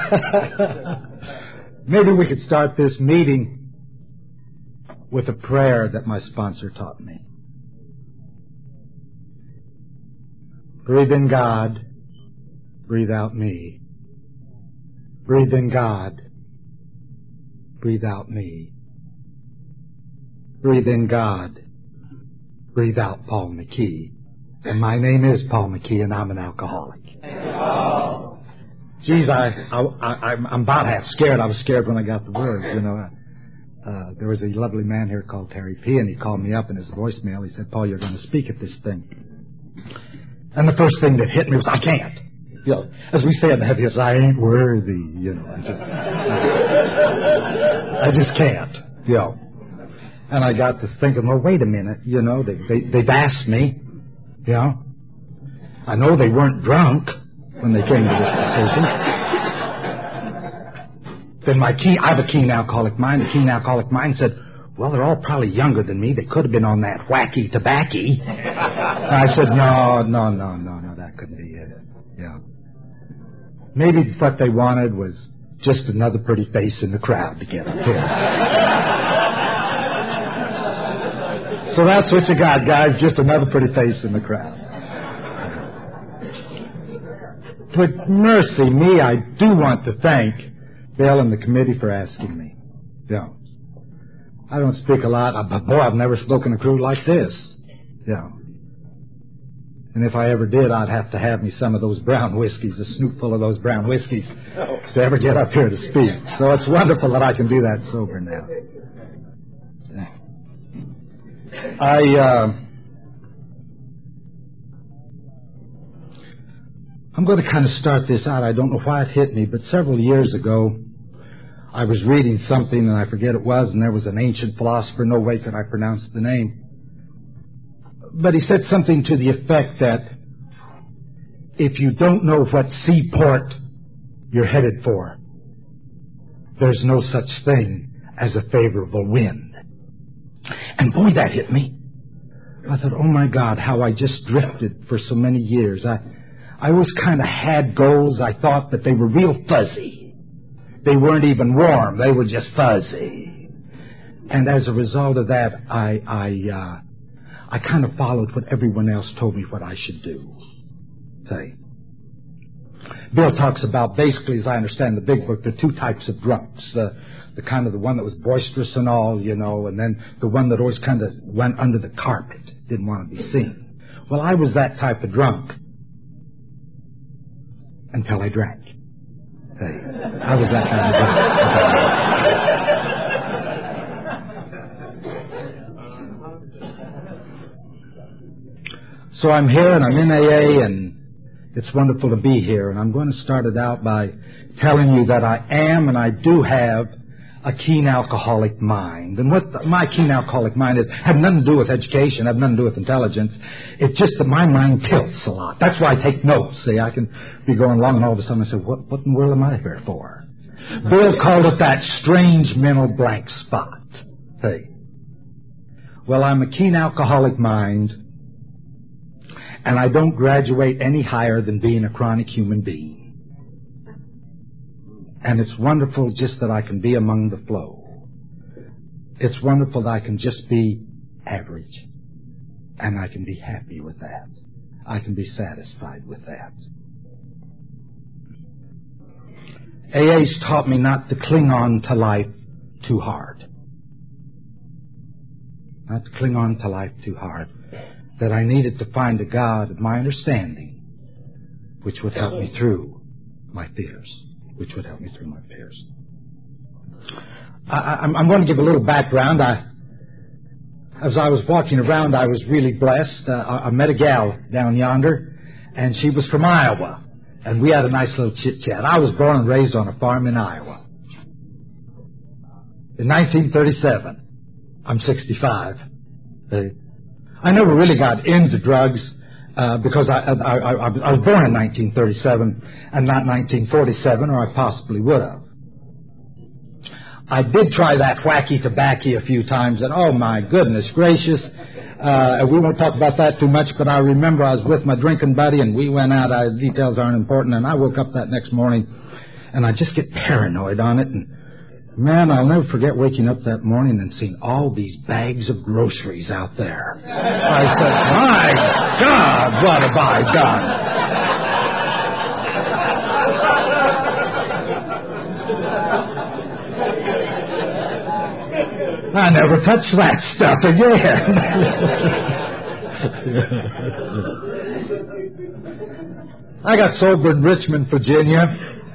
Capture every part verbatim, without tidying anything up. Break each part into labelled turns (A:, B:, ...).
A: Maybe we could start this meeting with a prayer that my sponsor taught me. Breathe in God, breathe out me. Breathe in God, breathe out me. Breathe in God, breathe out Paul McKee. And my name is Paul McKee, and I'm an alcoholic. Geez, I, I, I, I'm about half scared. I was scared when I got the words, you know. Uh, there was a lovely man here called Terry P., and he called me up in his voicemail. He said, Paul, you're going to speak at this thing. And the first thing that hit me was, I can't. You know, as we say in the heaviest, I ain't worthy, you know. I just, I just can't, you know. And I got to thinking, well, wait a minute, you know, they, they, they've asked me, you know. I know they weren't drunk when they came to this decision. Then my keen, I have a keen alcoholic mind. The keen alcoholic mind said, well, they're all probably younger than me. They could have been on that wacky tobacco. And I said, no, no, no, no, no, that couldn't be it. Yeah. Maybe what they wanted was just another pretty face in the crowd to get up here. So that's what you got, guys, just another pretty face in the crowd. But mercy me, I do want to thank Bill and the committee for asking me. Yeah. I don't speak a lot, but boy, I've never spoken a crew like this. Yeah. And if I ever did, I'd have to have me some of those brown whiskeys, a snoop full of those brown whiskeys, to ever get up here to speak. So it's wonderful that I can do that sober now. I, uh, I'm going to kind of start this out. I don't know why it hit me, but several years ago, I was reading something, and I forget it was, and there was an ancient philosopher, no way could I pronounce the name. But he said something to the effect that if you don't know what seaport you're headed for, there's no such thing as a favorable wind. And boy, that hit me. I thought, oh my God, how I just drifted for so many years. I, I always kind of had goals. I thought that they were real fuzzy. They weren't even warm. They were just fuzzy. And as a result of that, I, I, uh, I kind of followed what everyone else told me what I should do. Say. Bill talks about, basically, as I understand the big book, the two types of drunks. Uh, the kind of the one that was boisterous and all, you know, and then the one that always kind of went under the carpet, didn't want to be seen. Well, I was that type of drunk until I drank. Say, I was that kind of drunk. So I'm here and I'm in A A, and it's wonderful to be here. And I'm going to start it out by telling you that I am and I do have a keen alcoholic mind. And what the, my keen alcoholic mind is, had nothing to do with education, had nothing to do with intelligence. It's just that my mind tilts a lot. That's why I take notes. See, I can be going along and all of a sudden I say, what, what in the world am I here for? Bill called it that strange mental blank spot. See. Well, I'm a keen alcoholic mind, and I don't graduate any higher than being a chronic human being. And it's wonderful just that I can be among the flow. It's wonderful that I can just be average. And I can be happy with that. I can be satisfied with that. A A's taught me not to cling on to life too hard. Not to cling on to life too hard. That I needed to find a God of my understanding which would help me through my fears. Which would help me through my fears. I, I, I'm going to give a little background. I, as I was walking around, I was really blessed. Uh, I, I met a gal down yonder, and she was from Iowa. And we had a nice little chit-chat. I was born and raised on a farm in Iowa. In nineteen thirty-seven, I'm sixty-five. Uh, I never really got into drugs uh, because I, I, I, I was born in nineteen thirty-seven and not nineteen forty-seven, or I possibly would have. I did try that wacky tobacco a few times, and oh my goodness gracious, uh, we won't talk about that too much, but I remember I was with my drinking buddy, and we went out. Uh, details aren't important, and I woke up that next morning, and I just get paranoid on it. And man, I'll never forget waking up that morning and seeing all these bags of groceries out there. I said, my God, what have I done? I never touch that stuff again. I got sober in Richmond, Virginia.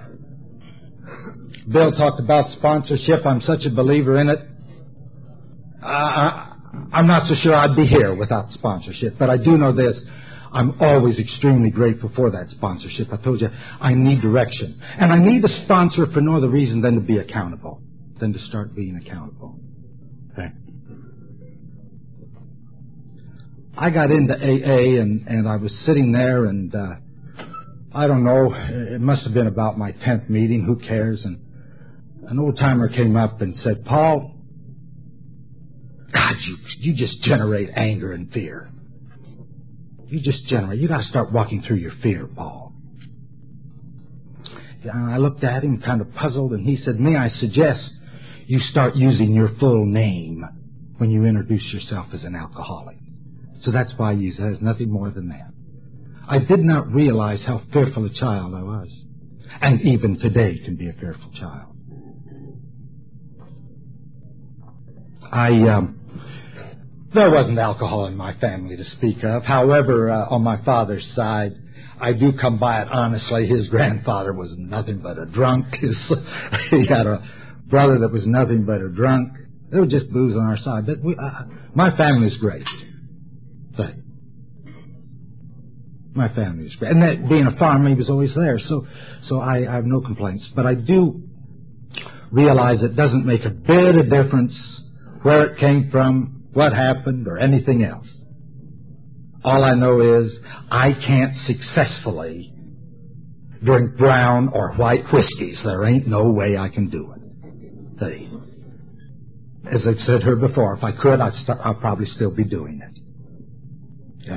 A: Bill talked about sponsorship. I'm such a believer in it. Uh, I, I'm not so sure I'd be here without sponsorship, but I do know this. I'm always extremely grateful for that sponsorship. I told you, I need direction. And I need a sponsor for no other reason than to be accountable, than to start being accountable. Okay. I got into A A, and, and I was sitting there, and uh, I don't know, it must have been about my tenth meeting, who cares, and an old-timer came up and said, Paul, God, you, you just generate anger and fear. You just generate, you got to start walking through your fear, Paul. And I looked at him kind of puzzled, and he said, may I suggest you start using your full name when you introduce yourself as an alcoholic. So that's why I use it. There's nothing more than that. I did not realize how fearful a child I was. And even today can be a fearful child. I, um, there wasn't alcohol in my family to speak of. However, uh, on my father's side, I do come by it honestly. His grandfather was nothing but a drunk. His, he had a brother that was nothing but a drunk. There was just booze on our side. But we, uh, my family's great. But my family was great. And that, being a farmer, he was always there. So so I, I have no complaints. But I do realize it doesn't make a bit of difference where it came from, what happened, or anything else. All I know is I can't successfully drink brown or white whiskeys. There ain't no way I can do it. See? As I've said here before, if I could, I'd, st- I'd probably still be doing it. Yeah.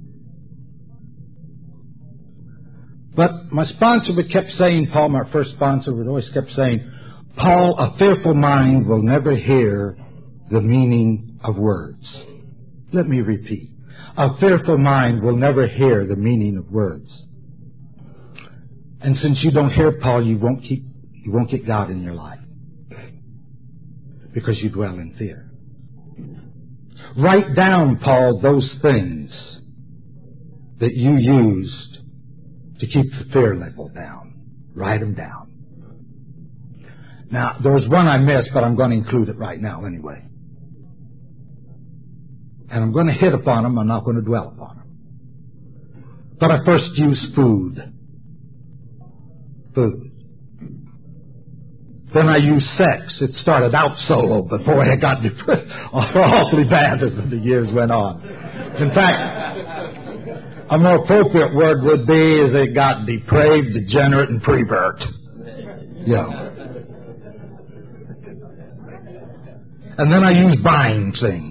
A: But my sponsor would kept saying, Paul, my first sponsor, would always kept saying, Paul, a fearful mind will never hear the meaning of words. Let me repeat. A fearful mind will never hear the meaning of words. And since you don't hear Paul, you won't keep, you won't get God in your life. Because you dwell in fear. Write down, Paul, those things that you used to keep the fear level down. Write them down. Now, there was one I missed, but I'm going to include it right now anyway. And I'm going to hit upon them. I'm not going to dwell upon them. But I first used food. Food. Then I used sex. It started out solo, but boy, it got awfully bad as the years went on. In fact, a more appropriate word would be is it got depraved, degenerate, and prevert. Yeah. And then I used buying things.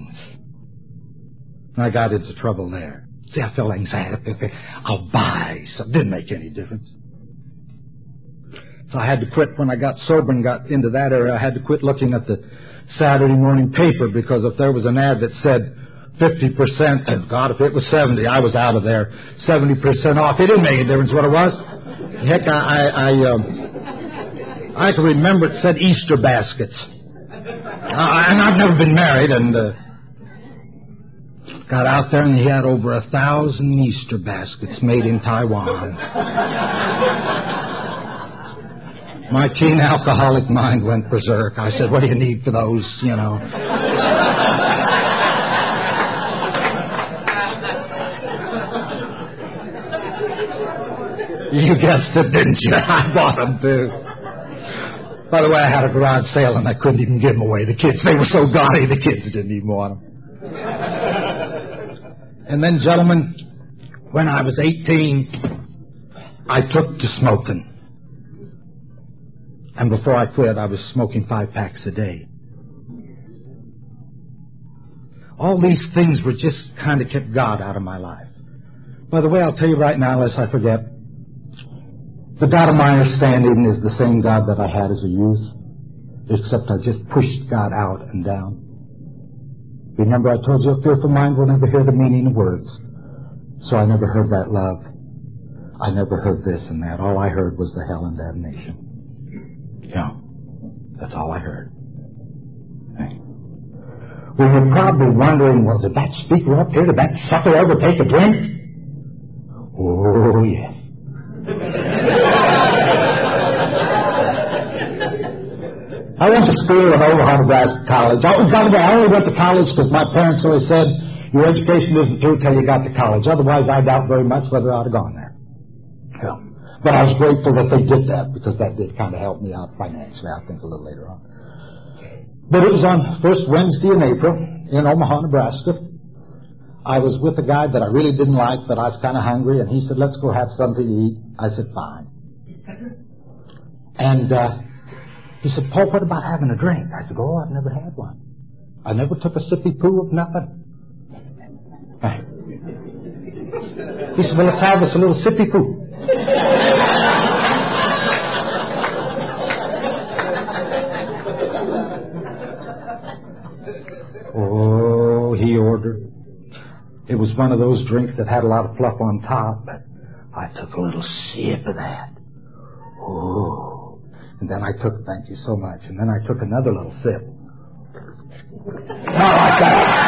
A: I got into trouble there. See, I felt anxiety. I'll buy something. Didn't make any difference. So I had to quit when I got sober and got into that area. I had to quit looking at the Saturday morning paper because if there was an ad that said fifty percent, and God, if it was seventy, I was out of there. seventy percent off. It didn't make a difference what it was. Heck, I, I, I, um, I can remember it said Easter baskets. Uh, and I've never been married, and uh, got out there, and he had over a thousand Easter baskets made in Taiwan. My keen alcoholic mind went berserk. I said, what do you need for those, you know? You guessed it, didn't you? I bought them, too. By the way, I had a garage sale, and I couldn't even give them away. The kids, they were so gaudy, the kids didn't even want them. And then, gentlemen, when I was eighteen, I took to smoking. And before I quit, I was smoking five packs a day. All these things were just kind of kept God out of my life. By the way, I'll tell you right now, unless I forget, The God of my understanding is the same God that I had as a youth, except I just pushed God out and down. Remember, I told you a fearful mind will never hear the meaning of words. So I never heard that love. I never heard this and that. All I heard was the hell and damnation. Yeah, that's all I heard. Hey. We were probably wondering, well, did that speaker up here, did that sucker ever take a drink? Oh, yes. I went to school at Omaha, Nebraska College. I only went to college because my parents always said, your education isn't through till you got to college. Otherwise, I doubt very much whether I'd have gone there. Yeah. But I was grateful that they did that because that did kind of help me out financially, I think, a little later on. But it was on first Wednesday in April in Omaha, Nebraska. I was with a guy that I really didn't like, but I was kind of hungry, and he said, let's go have something to eat. I said, fine. And uh, he said, Paul, what about having a drink? I said, oh, I've never had one. I never took a sippy poo of nothing. He said, well, let's have us a little sippy poo. Oh, he ordered. It was one of those drinks that had a lot of fluff on top, but I took a little sip of that. Oh. And then I took, thank you so much, and then I took another little sip. Not like that.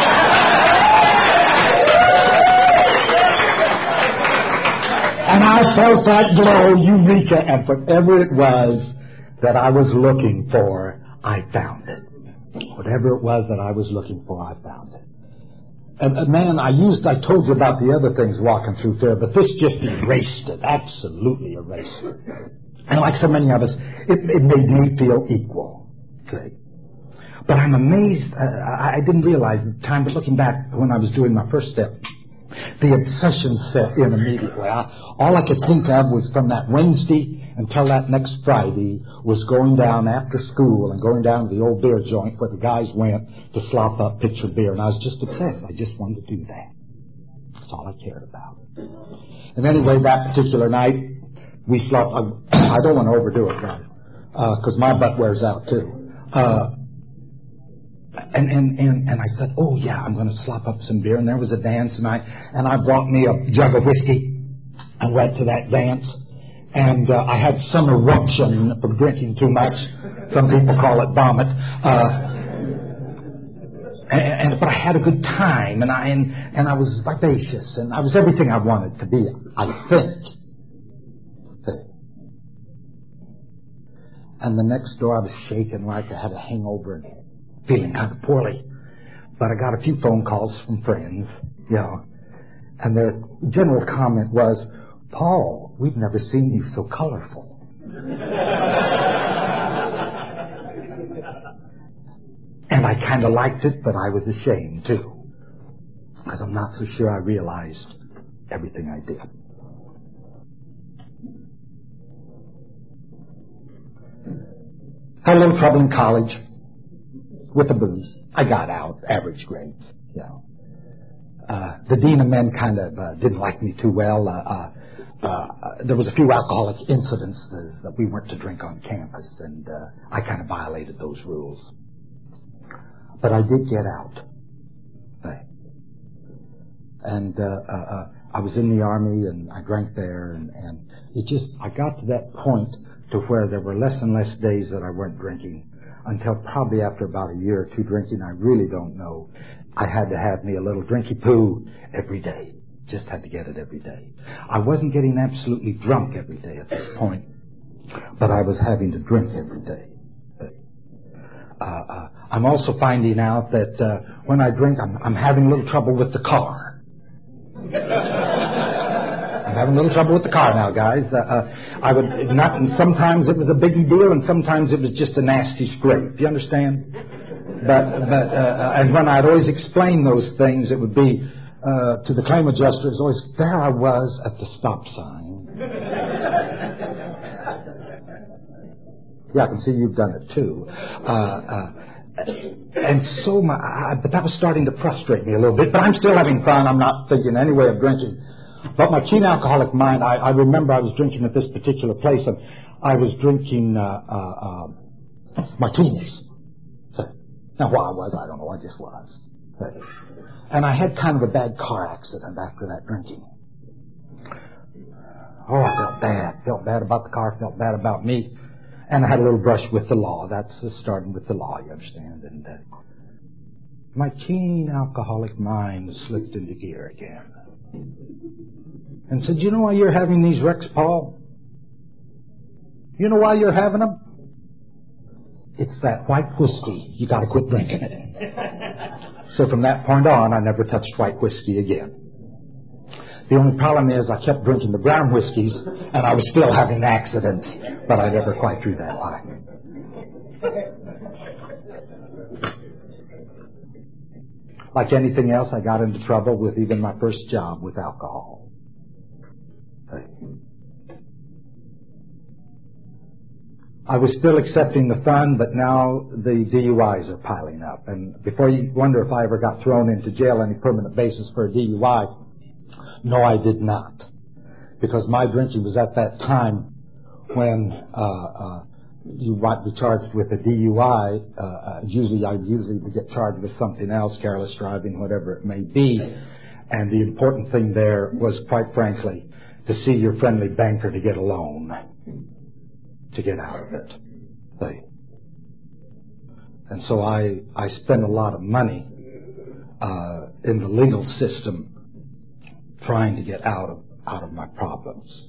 A: And I felt that glow, eureka, and whatever it was that I was looking for, I found it. Whatever it was that I was looking for, I found it. And, and man, I used, I told you about the other things walking through fear, but this just erased it, absolutely erased it. And like so many of us, it, it made me feel equal. Okay. But I'm amazed, uh, I, I didn't realize at the time, but looking back when I was doing my first step, the obsession set in immediately. I, all I could think of was from that Wednesday until that next Friday was going down after school and going down to the old beer joint where the guys went to slop up picture beer. And I was just obsessed. I just wanted to do that. That's all I cared about. And anyway, that particular night, we slopped. I, I don't want to overdo it, guys, because uh, my butt wears out too. Uh, And, and, and, and I said, oh, yeah, I'm going to slop up some beer. And there was a dance, and I, and I brought me a jug of whiskey and went to that dance. And uh, I had some eruption from drinking too much. Some people call it vomit. Uh, and, and, but I had a good time, and I, and, and I was vivacious, and I was everything I wanted to be, I think. And the next door, I was shaking like I had a hangover and feeling kind of poorly. But I got a few phone calls from friends, you know, and their general comment was, Paul, we've never seen you so colorful. And I kind of liked it, but I was ashamed too, because I'm not so sure I realized everything I did. Had a little trouble in college with the booze. I got out, average grades, you know. Uh, the dean of men kind of uh, didn't like me too well. Uh, uh, uh, there was a few alcoholic incidences that we weren't to drink on campus, and uh, I kind of violated those rules. But I did get out. Right. And uh, uh, uh, I was in the Army, and I drank there, and, and it just, I got to that point to where there were less and less days that I weren't drinking, until probably after about a year or two drinking, I really don't know, I had to have me a little drinky poo every day. Just had to get it every day. I wasn't getting absolutely drunk every day at this point, but I was having to drink every day. Uh, uh, I'm also finding out that uh, when I drink, I'm, I'm having a little trouble with the car. I'm having a little trouble with the car now, guys. Uh, uh, I would not, and sometimes it was a biggie deal, and sometimes it was just a nasty scrape. You understand? But but uh, and when I'd always explain those things, it would be uh, to the claim adjuster. It was always, there I was at the stop sign. Yeah, I can see you've done it too. Uh, uh, and so my, I, but that was starting to frustrate me a little bit. But I'm still having fun. I'm not thinking any way of drinking. But my keen alcoholic mind, I, I remember I was drinking at this particular place, and I was drinking uh, uh, uh, martinis. So, now, why I was, I don't know. I just was. So, and I had kind of a bad car accident after that drinking. Oh, I felt bad. Felt bad about the car. Felt bad about me. And I had a little brush with the law. That's starting with the law, you understand. And uh, my keen alcoholic mind slipped into gear again. And said, you know why you're having these wrecks, Paul? You know why you're having them? It's that white whiskey. You got to quit drinking it. So from that point on, I never touched white whiskey again. The only problem is I kept drinking the brown whiskeys, and I was still having accidents, but I never quite drew that line. Like anything else, I got into trouble with even my first job with alcohol. I was still accepting the fun, but now the D U Is are piling up. And before you wonder if I ever got thrown into jail on any permanent basis for a D U I, no, I did not. Because my drinking was at that time when uh, uh, you might be charged with a D U I. Uh, uh, usually, I usually would get charged with something else, careless driving, whatever it may be. And the important thing there was, quite frankly, to see your friendly banker to get a loan to get out of it. See? And so I, I spent a lot of money uh, in the legal system trying to get out of out of my problems.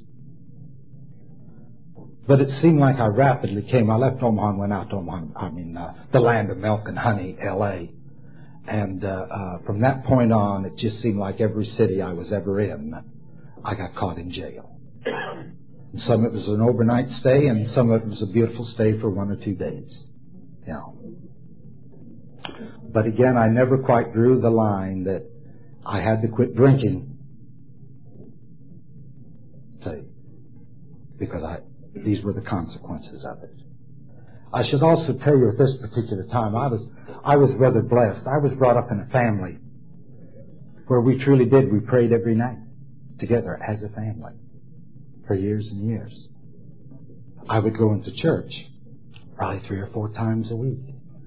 A: But it seemed like I rapidly came. I left Omaha and went out to Omaha, I mean, uh, the land of milk and honey, L A And uh, uh, from that point on, it just seemed like every city I was ever in, I got caught in jail. And some of it was an overnight stay, and some of it was a beautiful stay for one or two days. You know. But again, I never quite drew the line that I had to quit drinking. Say, because I, these were the consequences of it. I should also tell you at this particular time, I was, I was rather blessed. I was brought up in a family where we truly did. We prayed every night together as a family for years and years. I would go into church probably three or four times a week.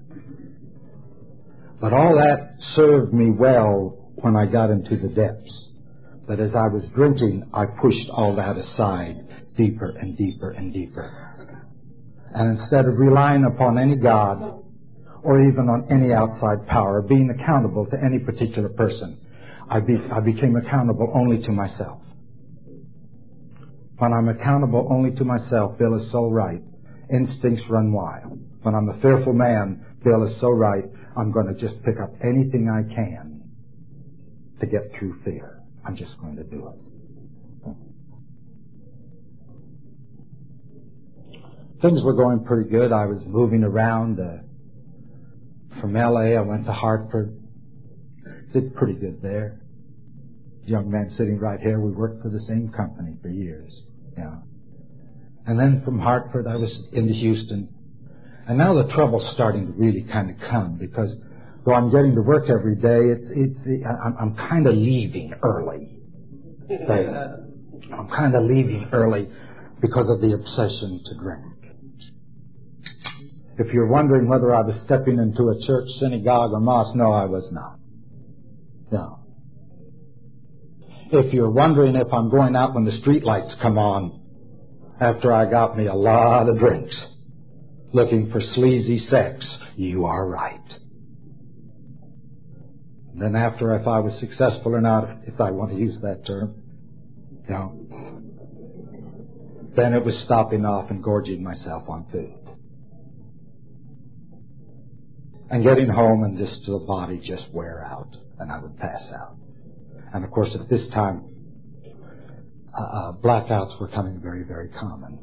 A: But all that served me well when I got into the depths. But as I was drinking, I pushed all that aside deeper and deeper and deeper. And instead of relying upon any God or even on any outside power, being accountable to any particular person, I, be, I became accountable only to myself. When I'm accountable only to myself, Bill is so right. Instincts run wild. When I'm a fearful man, Bill is so right. I'm going to just pick up anything I can to get through fear. I'm just going to do it. Things were going pretty good. I was moving around. Uh, from L A, I went to Hartford. Did pretty good there. Young man sitting right here, we worked for the same company for years. Yeah. And then from Hartford, I was into Houston. And now the trouble's starting to really kind of come, because though I'm getting to work every day, it's, it's, I'm, I'm kind of leaving early. I'm kind of leaving early because of the obsession to drink. If you're wondering whether I was stepping into a church, synagogue, or mosque, no, I was not. No. If you're wondering if I'm going out when the street lights come on, after I got me a lot of drinks, looking for sleazy sex, you are right. And then after, if I was successful or not, if I want to use that term, you know, then it was stopping off and gorging myself on food. And getting home and just the body just wear out, and I would pass out. And of course at this time, uh, uh, blackouts were coming very, very common.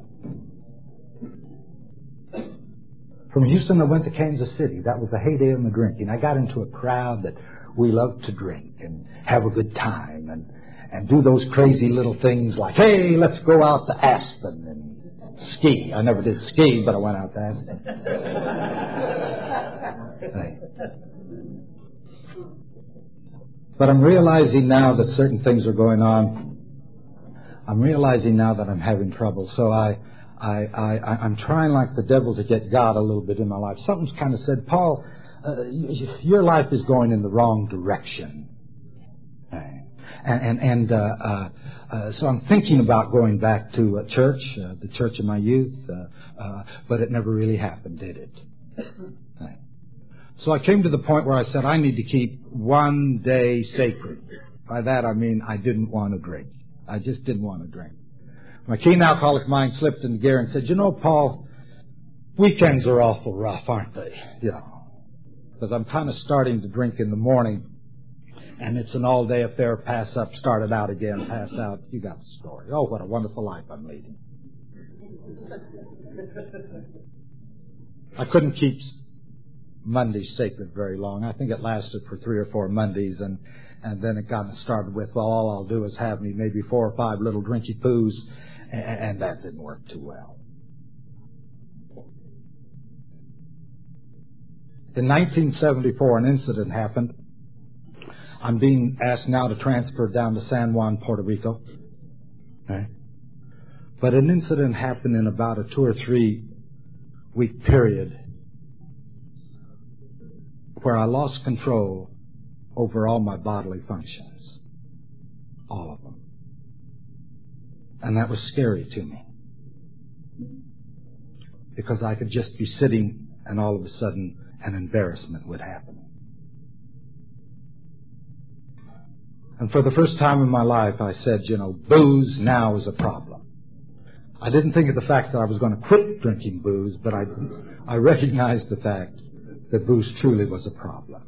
A: From Houston, I went to Kansas City. That was the heyday of my drinking. I got into a crowd that we loved to drink and have a good time and, and do those crazy little things like, hey, let's go out to Aspen and ski. I never did ski, but I went out to Aspen. Hey. But I'm realizing now that certain things are going on I'm realizing now that I'm having trouble. So I, I, I, I'm trying like the devil to get God a little bit in my life. Something's kind of said, Paul, uh, your life is going in the wrong direction. And, and, and uh, uh, uh, so I'm thinking about going back to a church, uh, the church of my youth, uh, uh, but it never really happened, did it? So I came to the point where I said, I need to keep one day sacred. By that I mean I didn't want to drink. I just didn't want to drink. My keen alcoholic mind slipped into gear and said, you know, Paul, weekends are awful rough, aren't they? You know, because I'm kind of starting to drink in the morning. And it's an all-day affair, pass up, start it out again, pass out. You got the story. Oh, what a wonderful life I'm leading. I couldn't keep Mondays sacred very long. I think it lasted for three or four Mondays, and, and then it got started with, well, all I'll do is have me maybe four or five little drinky poos, and, and that didn't work too well. In nineteen seventy-four, an incident happened. I'm being asked now to transfer down to San Juan, Puerto Rico. Okay. But an incident happened in about a two or three week period where I lost control over all my bodily functions. All of them. And that was scary to me. Because I could just be sitting and all of a sudden an embarrassment would happen. And for the first time in my life, I said, you know, booze now is a problem. I didn't think of the fact that I was going to quit drinking booze, but I, I recognized the fact that booze truly was a problem.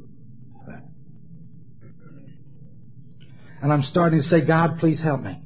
A: And I'm starting to say, God, please help me.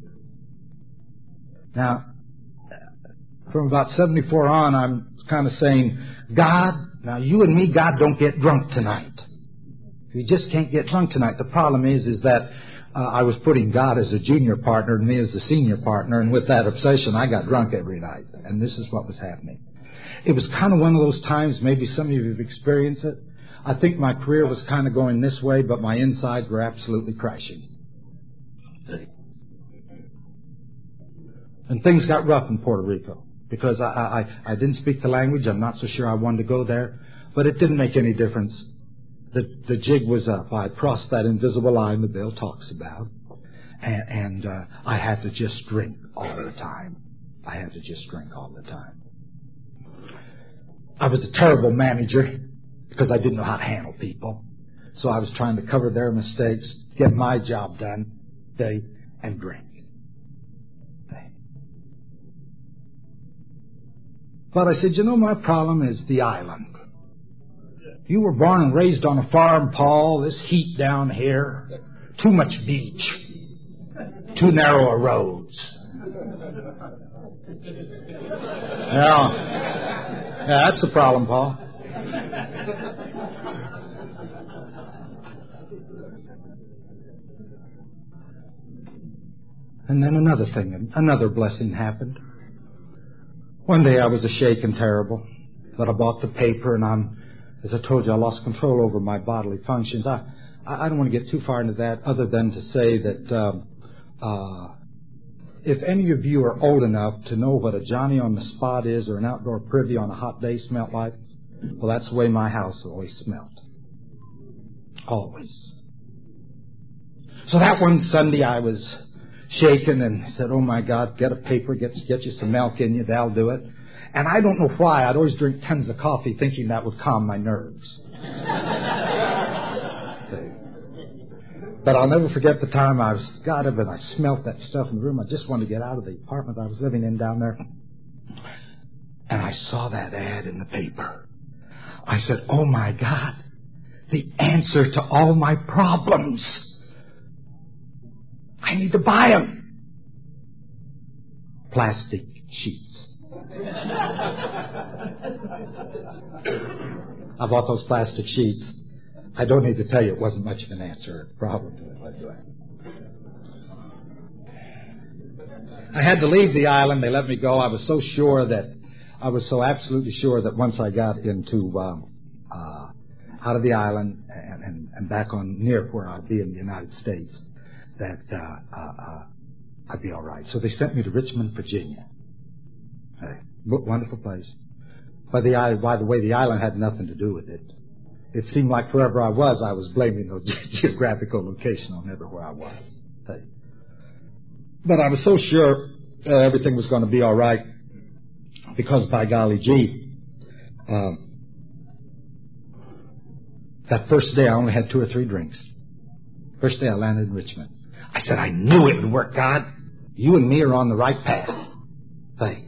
A: Now, from about seventy-four on, I'm kind of saying, God, now you and me, God, don't get drunk tonight. We just can't get drunk tonight. The problem is, is that uh, I was putting God as a junior partner and me as the senior partner, and with that obsession, I got drunk every night. And this is what was happening. It was kind of one of those times, maybe some of you have experienced it. I think my career was kind of going this way, but my insides were absolutely crashing. And things got rough in Puerto Rico because I, I, I didn't speak the language. I'm not so sure I wanted to go there, but it didn't make any difference. The, the jig was up. I crossed that invisible line the Bill talks about, and, and uh, I had to just drink all the time. I had to just drink all the time. I was a terrible manager because I didn't know how to handle people. So I was trying to cover their mistakes, get my job done, they, and drink. They. But I said, you know, my problem is the island. You were born and raised on a farm, Paul. This heat down here. Too much beach. Too narrow a roads. Yeah. Yeah, that's the problem, Paul. And then another thing, another blessing happened. One day I was a shaken terrible, but I bought the paper and I'm, as I told you, I lost control over my bodily functions. I, I don't want to get too far into that other than to say that um, uh, if any of you are old enough to know what a Johnny on the spot is or an outdoor privy on a hot day smelt like, well, that's the way my house always smelt. Always. So that one Sunday I was shaken and said, oh my God, get a paper, get, get you some milk in you, that'll do it. And I don't know why, I'd always drink tons of coffee thinking that would calm my nerves. But I'll never forget the time I was, got up and I smelt that stuff in the room. I just wanted to get out of the apartment I was living in down there. And I saw that ad in the paper. I said, oh my God, the answer to all my problems. I need to buy them. Plastic sheets. I bought those plastic sheets. I don't need to tell you it wasn't much of an answer problem to it. I had to leave the island. They let me go. I was so sure that I was so absolutely sure that once I got into um, uh, out of the island and, and, and back on near where I'd be in the United States, that uh, uh, uh, I'd be all right. So they sent me to Richmond, Virginia. Hey, wonderful place. By the, by the way, the island had nothing to do with it. It seemed like wherever I was, I was blaming the geographical location on everywhere I was. Hey. But I was so sure uh, everything was going to be all right because, by golly gee, um, that first day I only had two or three drinks. First day I landed in Richmond. I said, I knew it would work, God. You and me are on the right path. Hey.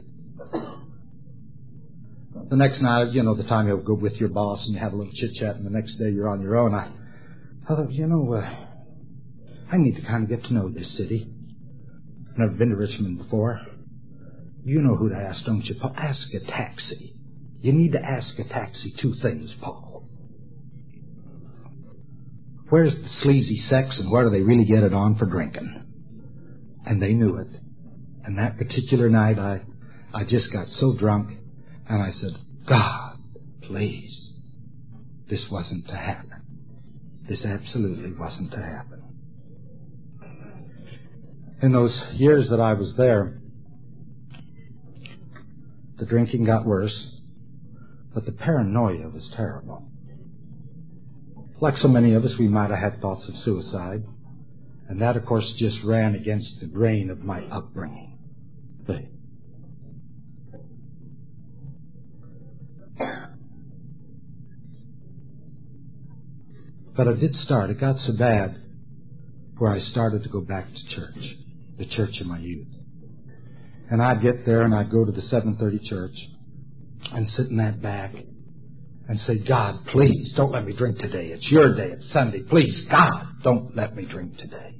A: The next night, you know, the time you'll go with your boss and you have a little chit-chat, and the next day you're on your own. I, I thought, you know, uh, I need to kind of get to know this city. I've never been to Richmond before. You know who to ask, don't you, Paul? Ask a taxi. You need to ask a taxi two things, Paul. Where's the sleazy sex and where do they really get it on for drinking? And they knew it. And that particular night, I, I just got so drunk, and I said, God, please, this wasn't to happen. This absolutely wasn't to happen. In those years that I was there, the drinking got worse, but the paranoia was terrible. Like so many of us, we might have had thoughts of suicide, and that, of course, just ran against the grain of my upbringing. But But it did start. It got so bad where I started to go back to church, the church of my youth. And I'd get there and I'd go to the seven thirty church and sit in that back and say, God, please, don't let me drink today. It's your day. It's Sunday. Please, God, don't let me drink today.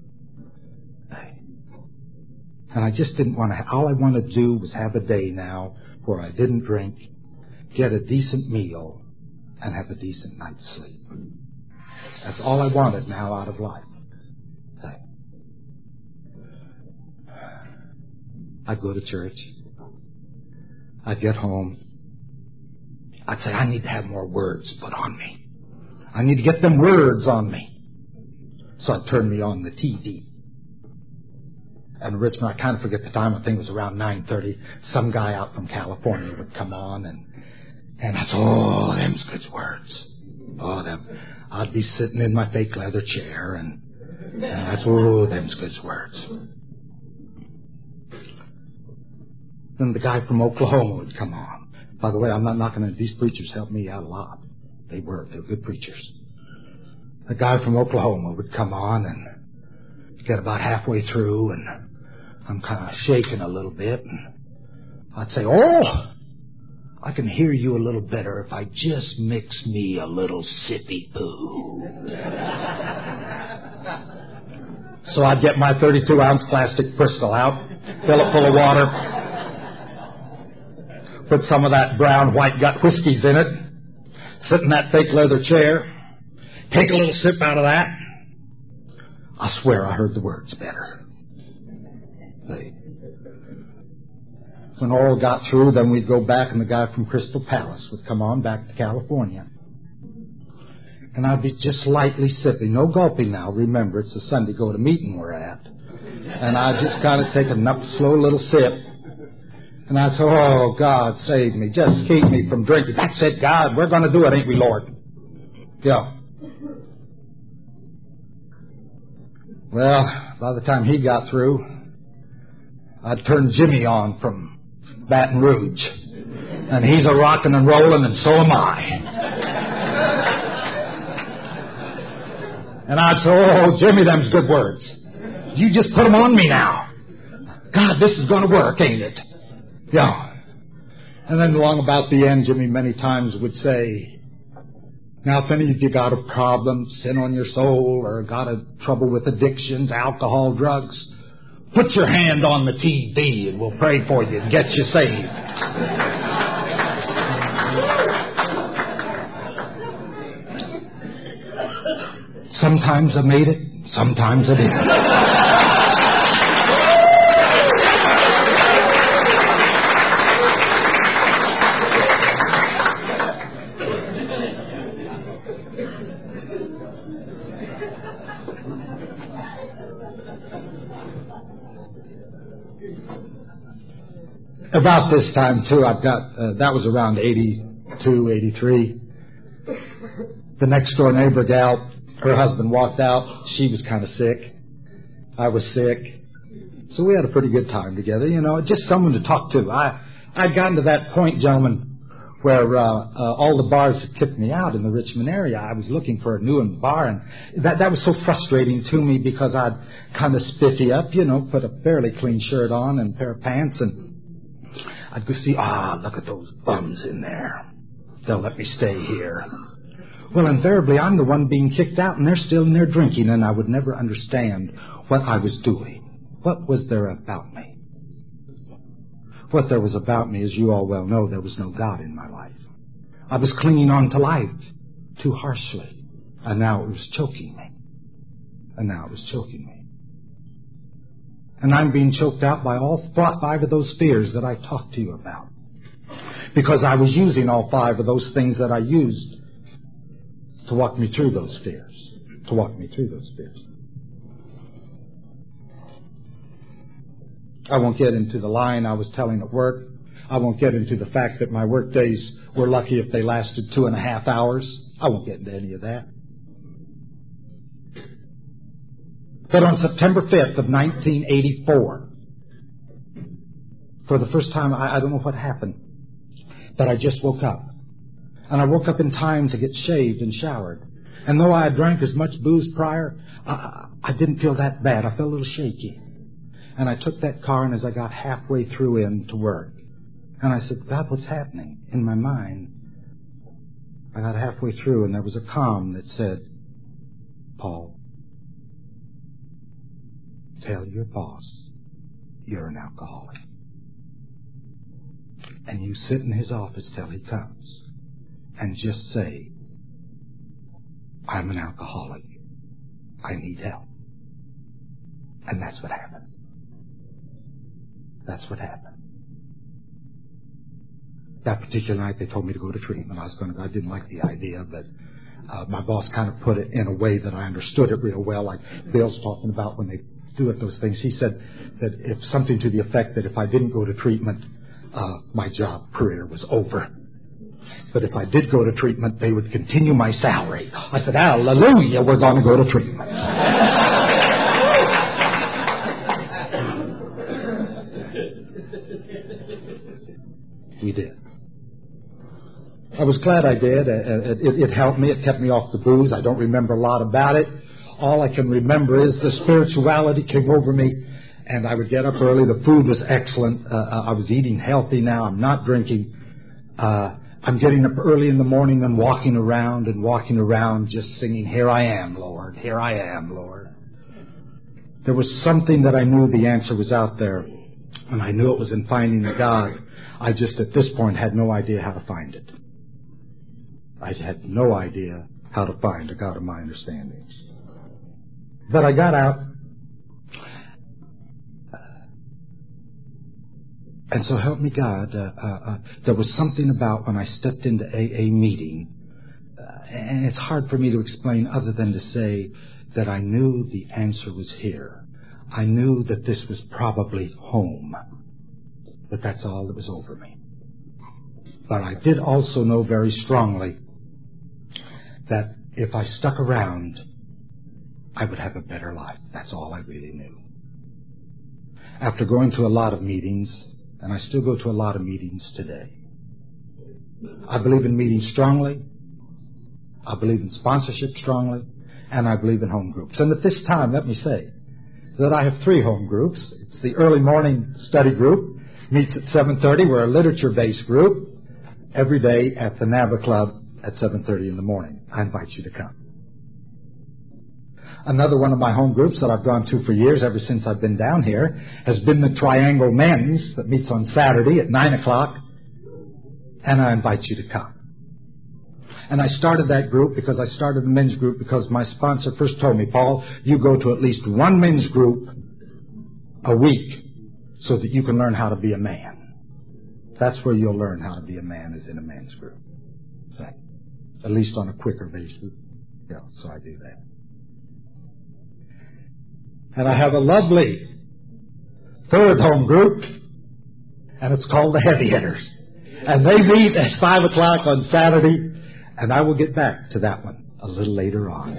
A: And I just didn't want to, all I wanted to do was have a day now where I didn't drink, get a decent meal, and have a decent night's sleep. That's all I wanted now out of life. I'd go to church. I'd get home. I'd say, I need to have more words put on me. I need to get them words on me. So I'd turn me on the T V. And Richmond, I kind of forget the time. I think it was around nine thirty. Some guy out from California would come on, and and I said, oh, them's good words. Oh, them. I'd be sitting in my fake leather chair, and, and I said, oh, them's good words. Then the guy from Oklahoma would come on. By the way, I'm not knocking it. These preachers helped me out a lot. They were. They were good preachers. The guy from Oklahoma would come on and get about halfway through, and I'm kind of shaking a little bit. And I'd say, oh, I can hear you a little better if I just mix me a little sippy poo. So I'd get my thirty-two ounce plastic Bristol out, fill it full of water, put some of that brown white gut whiskeys in it, sit in that fake leather chair, take a little sip out of that. I swear I heard the words better. They, when all got through, then we'd go back, and the guy from Crystal Palace would come on back to California. And I'd be just lightly sipping, no gulping now. Remember, it's a Sunday go-to meeting we're at. And I'd just kind of take a slow little sip. And I'd say, oh, God, save me. Just keep me from drinking. That's it, God. We're going to do it, ain't we, Lord? Yeah. Well, by the time he got through, I'd turned Jimmy on from Baton Rouge. And he's a rocking and rolling, and so am I. And I'd say, oh, Jimmy, them's good words. You just put them on me now. God, this is going to work, ain't it? Yeah. And then along about the end, Jimmy many times would say, now, if any of you got a problem, sin on your soul, or got a trouble with addictions, alcohol, drugs, put your hand on the T V and we'll pray for you and get you saved. Sometimes I made it, sometimes I didn't. About this time, too, I've got, uh, that was around eighty-two, eighty-three. The next door neighbor gal, her husband walked out. She was kind of sick. I was sick. So we had a pretty good time together, you know, just someone to talk to. I, I'd gotten to that point, gentlemen, where uh, uh, all the bars had kicked me out in the Richmond area. I was looking for a new bar, and that, that was so frustrating to me because I'd kind of spiffy up, you know, put a fairly clean shirt on and a pair of pants, and I'd go see, ah, look at those bums in there. They'll let me stay here. Well, invariably, I'm the one being kicked out, and they're still in there drinking, and I would never understand what I was doing. What was there about me? What there was about me, as you all well know, there was no God in my life. I was clinging on to life too harshly, and now it was choking me. And now it was choking me. And I'm being choked out by all five of those fears that I talked to you about. Because I was using all five of those things that I used to walk me through those fears. To walk me through those fears. I won't get into the line I was telling at work. I won't get into the fact that my work days were lucky if they lasted two and a half hours. I won't get into any of that. But on September fifth of nineteen eighty-four, for the first time, I, I don't know what happened, but I just woke up. And I woke up in time to get shaved and showered. And though I had drank as much booze prior, I, I didn't feel that bad. I felt a little shaky. And I took that car, and as I got halfway through in to work, and I said, God, what's happening? In my mind, I got halfway through, and there was a calm that said, Paul, tell your boss you're an alcoholic. And you sit in his office till he comes, and just say, I'm an alcoholic. I need help. And that's what happened. That's what happened. That particular night, they told me to go to treatment. I was going to go. I didn't like the idea, but uh, my boss kind of put it in a way that I understood it real well, like Bill's talking about when they do it, those things. He said that if something to the effect that if I didn't go to treatment, uh, my job career was over. But if I did go to treatment, they would continue my salary. I said, hallelujah, we're going to go to treatment. We did. I was glad I did. It, it, it helped me. It kept me off the booze. I don't remember a lot about it. All I can remember is the spirituality came over me, and I would get up early. The food was excellent. Uh, I was eating healthy now. I'm not drinking. Uh, I'm getting up early in the morning and walking around and walking around just singing, Here I am, Lord. Here I am, Lord. There was something that I knew the answer was out there, and I knew it was in finding a God. I just, at this point, had no idea how to find it. I had no idea how to find a God of my understandings. But I got out. And so help me God, uh, uh, uh, there was something about when I stepped into A A meeting, uh, and it's hard for me to explain other than to say that I knew the answer was here. I knew that this was probably home. But that's all that was over me. But I did also know very strongly that if I stuck around, I would have a better life. That's all I really knew. After going to a lot of meetings, and I still go to a lot of meetings today, I believe in meetings strongly, I believe in sponsorship strongly, and I believe in home groups. And at this time, let me say that I have three home groups. It's the early morning study group. Meets at seven thirty. We're a literature-based group every day at the Nava Club at seven thirty in the morning. I invite you to come. Another one of my home groups that I've gone to for years, ever since I've been down here, has been the Triangle Men's that meets on Saturday at nine o'clock, and I invite you to come. And I started that group because I started the men's group because my sponsor first told me, Paul, you go to at least one men's group a week so that you can learn how to be a man. That's where you'll learn how to be a man, is in a men's group. Right? At least on a quicker basis. Yeah, so I do that. And I have a lovely third home group, and it's called the Heavy Hitters. And they meet at five o'clock on Saturday, and I will get back to that one a little later on.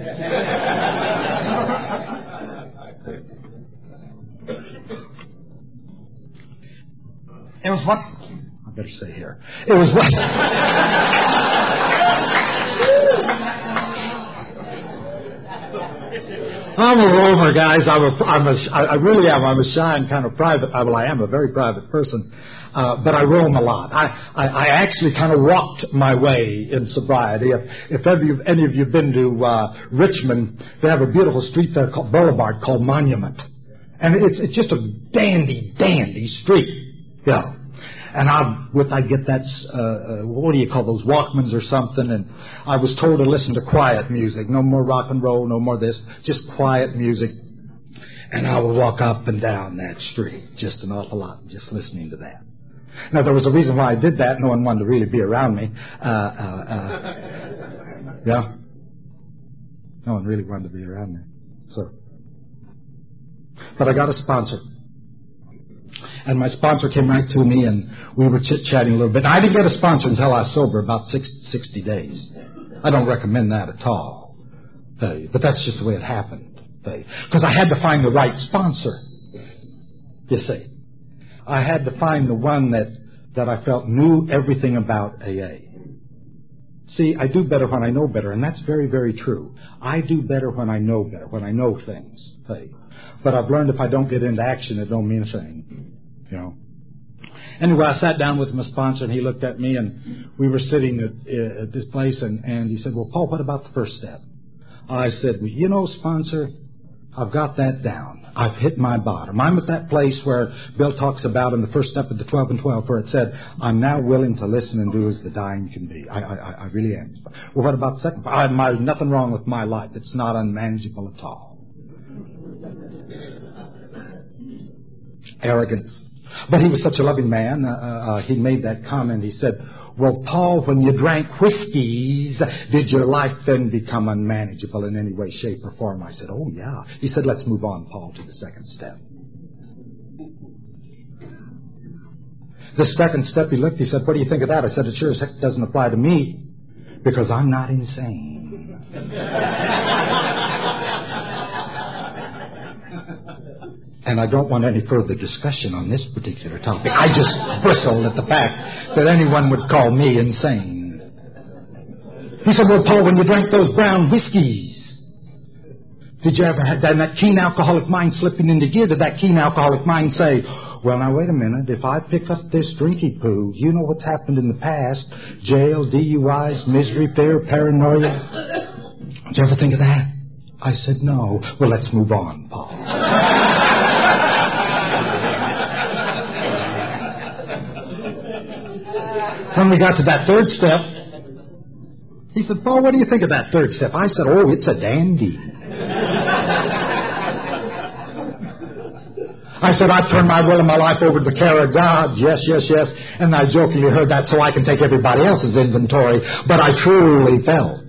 A: It was what? I better stay here. It was what? I'm a roamer, guys. I'm a, I'm a, I really am. I'm a shy and kind of private. Well, I am a very private person, uh, but I roam a lot. I, I, I actually kind of walked my way in sobriety. If, if any, any of you have been to uh, Richmond, they have a beautiful street there called Boulevard called Monument, and it's it's just a dandy, dandy street, yeah. And I would I get that, uh, uh, what do you call those, Walkmans or something, and I was told to listen to quiet music, no more rock and roll, no more this, just quiet music. And I would walk up and down that street, just an awful lot, just listening to that. Now, there was a reason why I did that. No one wanted to really be around me. Uh, uh, uh, yeah. No one really wanted to be around me. So, but I got a sponsor. And my sponsor came right to me, and we were chit-chatting a little bit. And I didn't get a sponsor until I was sober, about sixty days. I don't recommend that at all. But that's just the way it happened. Because I had to find the right sponsor, you see. I had to find the one that, that I felt knew everything about A A. See, I do better when I know better, and that's very, very true. I do better when I know better, when I know things. But I've learned if I don't get into action, it don't mean a thing. You know. Anyway, I sat down with my sponsor, and he looked at me, and we were sitting at, at this place, and, and he said, well, Paul, what about the first step? I said, well, you know, sponsor, I've got that down. I've hit my bottom. I'm at that place where Bill talks about in the first step of the twelve and twelve, where it said, I'm now willing to listen and do as the dying can be. I, I, I really am. Well, what about the second? I, my, nothing wrong with my life. It's not unmanageable at all. Arrogance. But he was such a loving man. Uh, uh, he made that comment. He said, well, Paul, when you drank whiskeys, did your life then become unmanageable in any way, shape, or form? I said, oh, yeah. He said, let's move on, Paul, to the second step. The second step, he looked, he said, what do you think of that? I said, it sure as heck doesn't apply to me, because I'm not insane. And I don't want any further discussion on this particular topic. I just bristled at the fact that anyone would call me insane. He said, well, Paul, when you drank those brown whiskeys, did you ever have that keen alcoholic mind slipping into gear? Did that keen alcoholic mind say, well, now, wait a minute, if I pick up this drinky poo, you know what's happened in the past, jail, D U Is, misery, fear, paranoia. Did you ever think of that? I said, no. Well, let's move on, Paul. When we got to that third step, he said, Paul, what do you think of that third step? I said, oh, it's a dandy. I said, I've turned my will and my life over to the care of God. Yes, yes, yes. And I jokingly heard that so I can take everybody else's inventory. But I truly felt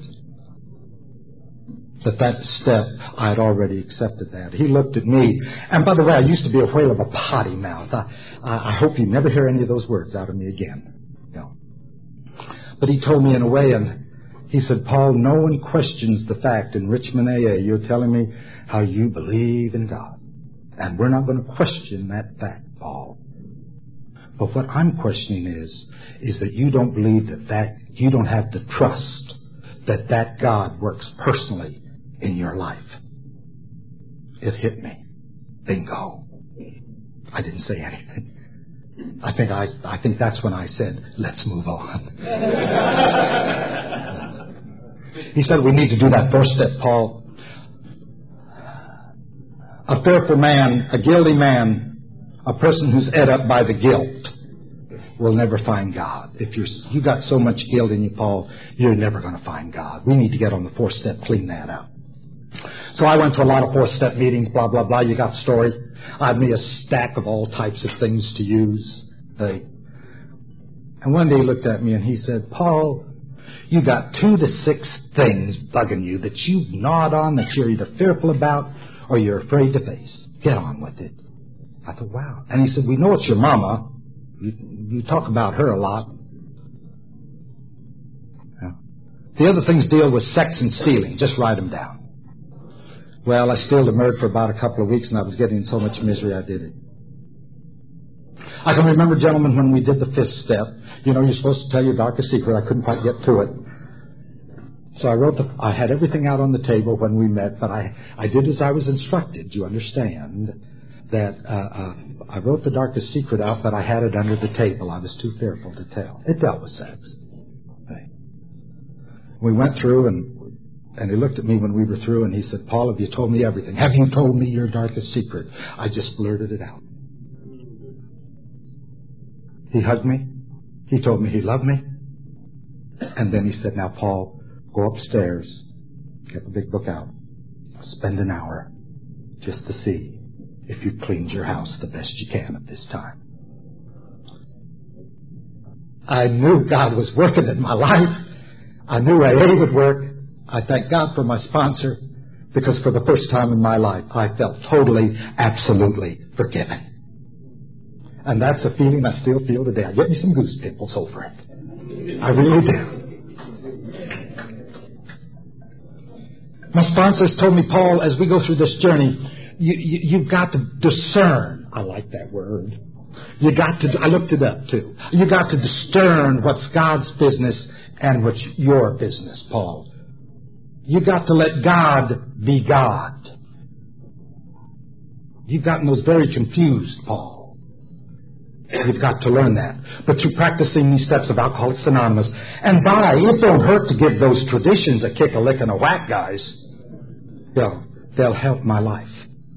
A: that that step, I had already accepted that. He looked at me. And by the way, I used to be a whale of a potty mouth. I, I, I hope you never hear any of those words out of me again. But he told me in a way, and he said, Paul, no one questions the fact in Richmond A A. You're telling me how you believe in God. And we're not going to question that fact, Paul. But what I'm questioning is, is that you don't believe that that, you don't have the trust that that God works personally in your life. It hit me. Bingo. I didn't say anything. I think I, I think that's when I said, let's move on. He said, we need to do that first step, Paul. A fearful man, a guilty man, a person who's ate up by the guilt will never find God. If you're, you got so much guilt in you, Paul, you're never going to find God. We need to get on the fourth step, clean that up. So I went to a lot of fourth-step meetings, blah, blah, blah. You got the story. I had me a stack of all types of things to use. Hey. And one day he looked at me and he said, Paul, you got two to six things bugging you that you've gnawed on, that you're either fearful about or you're afraid to face. Get on with it. I thought, wow. And he said, we know it's your mama. You, you talk about her a lot. Yeah. The other things deal with sex and stealing. Just write them down. Well, I still demurred for about a couple of weeks, and I was getting in so much misery I did it. I can remember, gentlemen, when we did the fifth step. You know, you're supposed to tell your darkest secret. I couldn't quite get to it. So I wrote the, I had everything out on the table when we met, but I, I did as I was instructed. You understand that uh, uh, I wrote the darkest secret out, but I had it under the table. I was too fearful to tell. It dealt with sex. Okay. We went through, and and he looked at me when we were through, and he said, Paul, have you told me everything? Have you told me your darkest secret? I just blurted it out. He hugged me. He told me he loved me. And then he said, now, Paul, go upstairs, get the big book out, spend an hour just to see if you've cleaned your house the best you can at this time. I knew God was working in my life. I knew A A would work. I thank God for my sponsor, because for the first time in my life, I felt totally, absolutely forgiven. And that's a feeling I still feel today. I get me some goose pimples over it. I really do. My sponsors told me, Paul, as we go through this journey, you, you, you've got to discern. I like that word. You got to, I looked it up too. You got to discern what's God's business and what's your business, Paul. You got to let God be God. You've gotten those very confused, Paul. You've got to learn that. But through practicing these steps of Alcoholics Anonymous, and by, it don't hurt to give those traditions a kick, a lick, and a whack, guys. They'll, they'll help my life.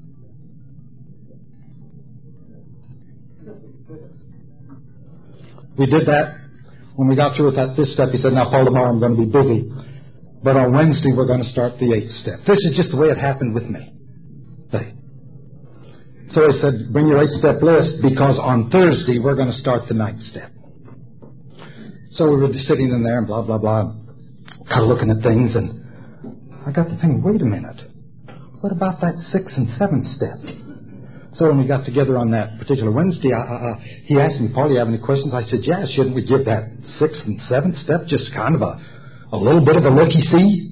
A: We did that. When we got through with that fifth step, he said, now, Paul, tomorrow I'm going to be busy. But on Wednesday, we're going to start the eighth step. This is just the way it happened with me. So he said, bring your eight-step list, because on Thursday, we're going to start the ninth step. So we were just sitting in there and blah, blah, blah, kind of looking at things, and I got to thinking, wait a minute. What about that sixth and seventh step? So when we got together on that particular Wednesday, I, I, he asked me, Paul, do you have any questions? I said, yeah, shouldn't we give that sixth and seventh step just kind of a, a little bit of a looky-see?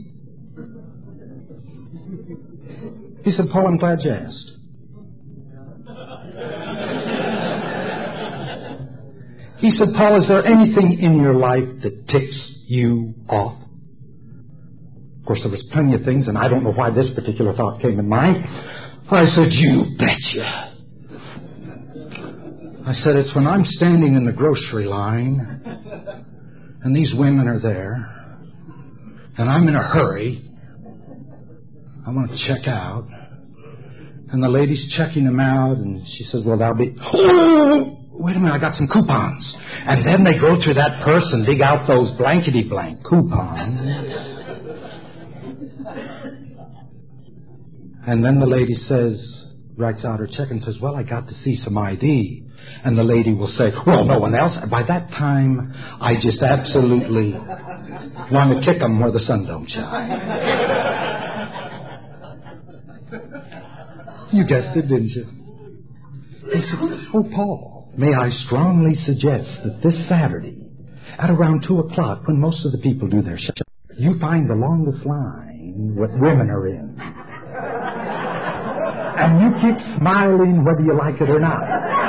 A: He said, Paul, I'm glad you asked. He said, Paul, is there anything in your life that ticks you off? Of course, there was plenty of things, and I don't know why this particular thought came in mind. I said, you betcha. I said, it's when I'm standing in the grocery line, and these women are there, and I'm in a hurry. I want to check out. And the lady's checking them out, and she says, well, that'll be... Oh! Wait a minute, I got some coupons. And then they go to that purse and dig out those blankety-blank coupons. And then the lady says, writes out her check and says, well, I got to see some I D. And the lady will say, well, no one else. By that time, I just absolutely want to kick them where the sun don't shine. You guessed it, didn't you? He said, oh, Paul, may I strongly suggest that this Saturday, at around two o'clock, when most of the people do their shopping, you find the longest line what women are in. And you keep smiling whether you like it or not.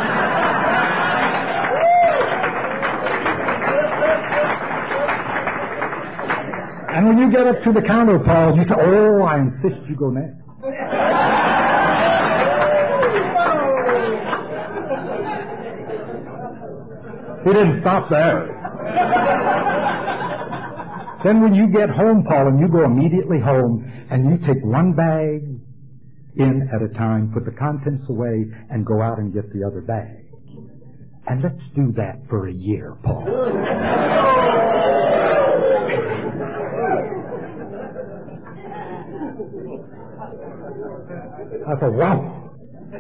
A: And when you get up to the counter, Paul, you say, oh, I insist you go next. He didn't stop there. Then when you get home, Paul, and you go immediately home, and you take one bag in at a time, put the contents away, and go out and get the other bag. And let's do that for a year, Paul. I thought, wow.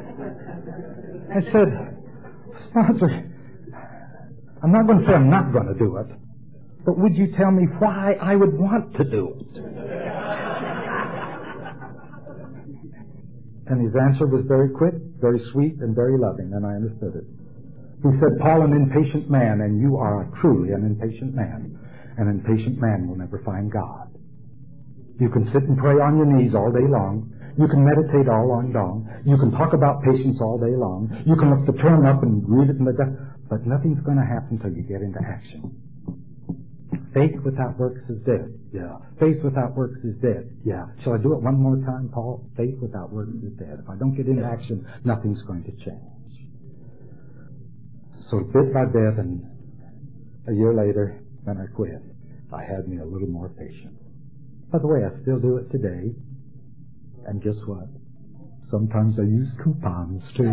A: I said, sponsor, I'm not going to say I'm not going to do it, but would you tell me why I would want to do it? And his answer was very quick, very sweet, and very loving, and I understood it. He said, Paul, an impatient man, and you are truly an impatient man. An impatient man will never find God. You can sit and pray on your knees all day long. You can meditate all on long. You can talk about patience all day long. You can look the term up and read it in the death, but nothing's going to happen until you get into action. Faith without works is dead. Yeah. Faith without works is dead. Yeah. Shall I do it one more time, Paul? Faith without works is dead. If I don't get into action, nothing's going to change. So bit by bit, and a year later, when I quit, I had me a little more patience. By the way, I still do it today. And guess what? Sometimes I use coupons, too.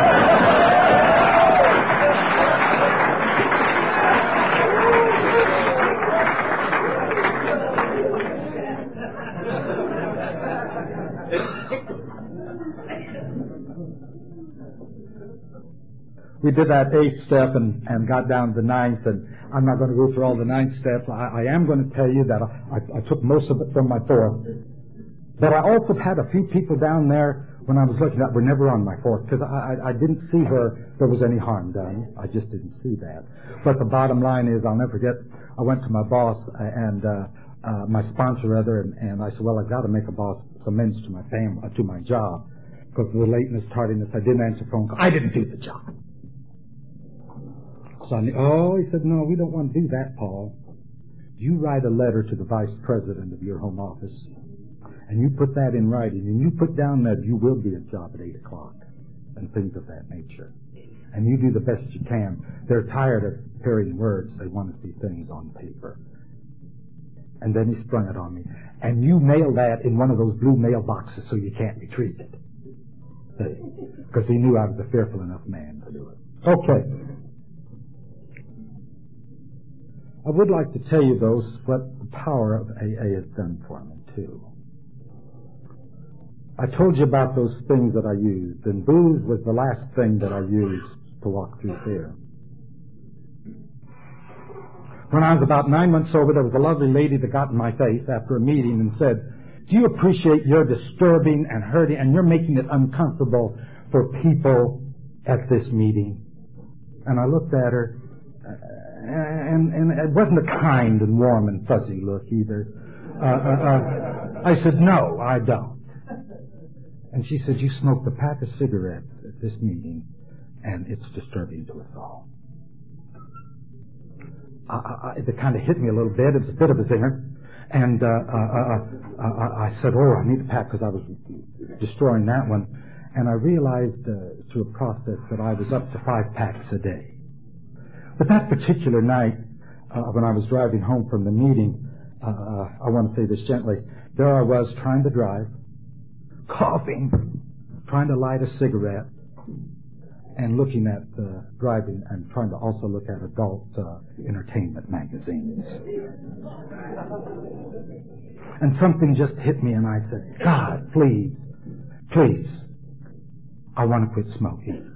A: We did that eighth step and, and got down to the ninth, and I'm not going to go through all the ninth steps. I, I am going to tell you that I, I, I took most of it from my fourth. But I also had a few people down there when I was looking at were never on my fourth, because I, I, I didn't see where there was any harm done. I just didn't see that. But the bottom line is, I'll never forget, I went to my boss and uh, uh, my sponsor, rather, and, and I said, well, I've got to make a boss amends to my family, uh, to my job, because of the lateness, tardiness. I didn't answer phone calls. I didn't do the job. So I knew, oh, he said, no, we don't want to do that, Paul. You write a letter to the vice president of your home office, and you put that in writing, and you put down that you will be at job at eight o'clock, and things of that nature. And you do the best you can. They're tired of hearing words. They want to see things on paper. And then he sprung it on me. And you mail that in one of those blue mailboxes so you can't retrieve it. Because he knew I was a fearful enough man to do it. Okay. I would like to tell you, though, what the power of A A has done for me, too. I told you about those things that I used, and booze was the last thing that I used to walk through fear. When I was about nine months sober, there was a lovely lady that got in my face after a meeting and said, do you appreciate you're disturbing and hurting, and you're making it uncomfortable for people at this meeting? And I looked at her, and, and it wasn't a kind and warm and fuzzy look either. Uh, uh, uh, I said, no, I don't. And she said, you smoked a pack of cigarettes at this meeting, and it's disturbing to us all. I, I, it kind of hit me a little bit. It was a bit of a zinger. And uh, uh, uh, uh, I said, oh, I need a pack, because I was destroying that one. And I realized uh, through a process that I was up to five packs a day. But that particular night, uh, when I was driving home from the meeting, uh, I want to say this gently, there I was trying to drive, coughing, trying to light a cigarette, and looking at uh, driving and trying to also look at adult uh, entertainment magazines. And something just hit me, and I said, God, please, please, I want to quit smoking.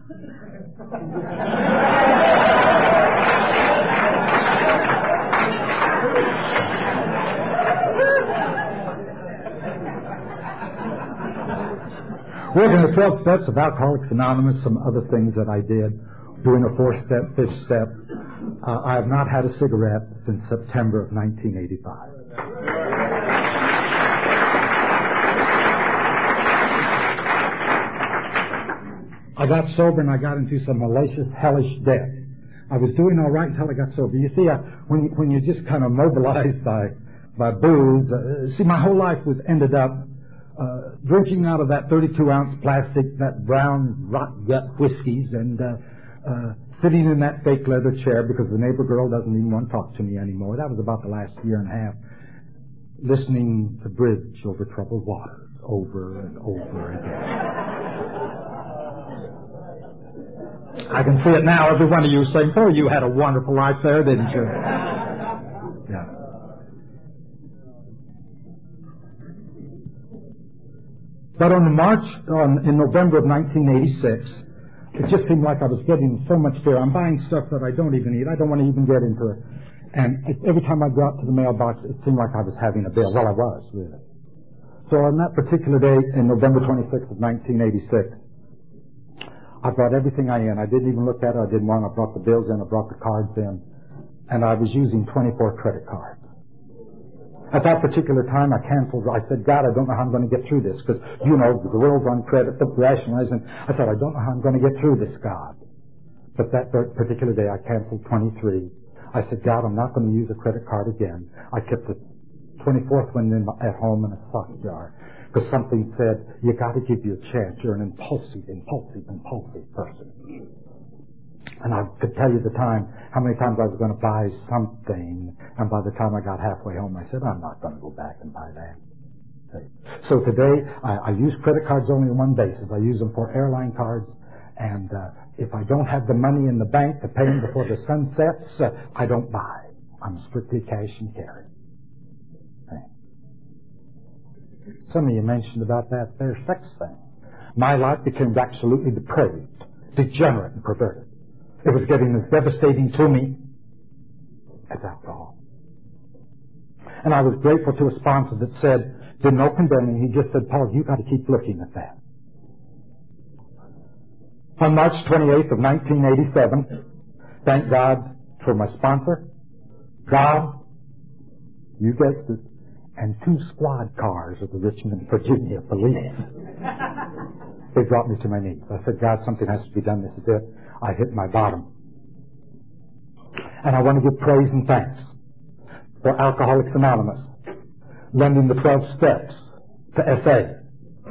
A: Working the twelve steps of Alcoholics Anonymous, some other things that I did, doing a four-step, fifth step. Uh, I have not had a cigarette since September of nineteen eighty-five. I got sober and I got into some hellacious, hellish debt. I was doing all right until I got sober. You see, I, when you, when you just kind of mobilized by by booze, uh, see, my whole life was ended up Uh, drinking out of that thirty-two ounce plastic, that brown rot gut whiskeys, and uh, uh, sitting in that fake leather chair because the neighbor girl doesn't even want to talk to me anymore. That was about the last year and a half. Listening to Bridge Over Troubled Waters over and over again. I can see it now. Every one of you saying, "Oh, you had a wonderful life there, didn't you?" Yeah. But on March, on, in November of nineteen eighty-six, it just seemed like I was getting so much fear. I'm buying stuff that I don't even eat. I don't want to even get into it. And every time I go out to the mailbox, it seemed like I was having a bill. Well, I was, really. So on that particular day, in November twenty-sixth of nineteen eighty-six, I brought everything I in. I didn't even look at it. I didn't want it. I brought the bills in. I brought the cards in. And I was using twenty-four credit cards. At that particular time, I canceled. I said, God, I don't know how I'm going to get through this. Because, you know, the world's on credit, the rationalizing. I thought, I don't know how I'm going to get through this, God. But that particular day, I canceled twenty-three. I said, God, I'm not going to use a credit card again. I kept the twenty-fourth one in my, at home in a sock jar. Because something said, you got to give you a chance. You're an impulsive, impulsive, impulsive person. And I could tell you the time, how many times I was going to buy something, and by the time I got halfway home, I said, I'm not going to go back and buy that. So today, I, I use credit cards only on one basis. I use them for airline cards, and uh, if I don't have the money in the bank to pay them before the sun sets, uh, I don't buy. I'm strictly cash and carry. Some of you mentioned about that there sex thing. My life became absolutely depraved, degenerate, and perverted. It was getting as devastating to me as alcohol. And I was grateful to a sponsor that said, did no condemning. He just said, Paul, you got to keep looking at that. On March twenty-eighth of nineteen eighty-seven, thank God for my sponsor, God, you guessed it, and two squad cars of the Richmond, Virginia police. They brought me to my knees. I said, God, something has to be done. This is it. I hit my bottom. And I want to give praise and thanks for Alcoholics Anonymous lending the twelve steps to S A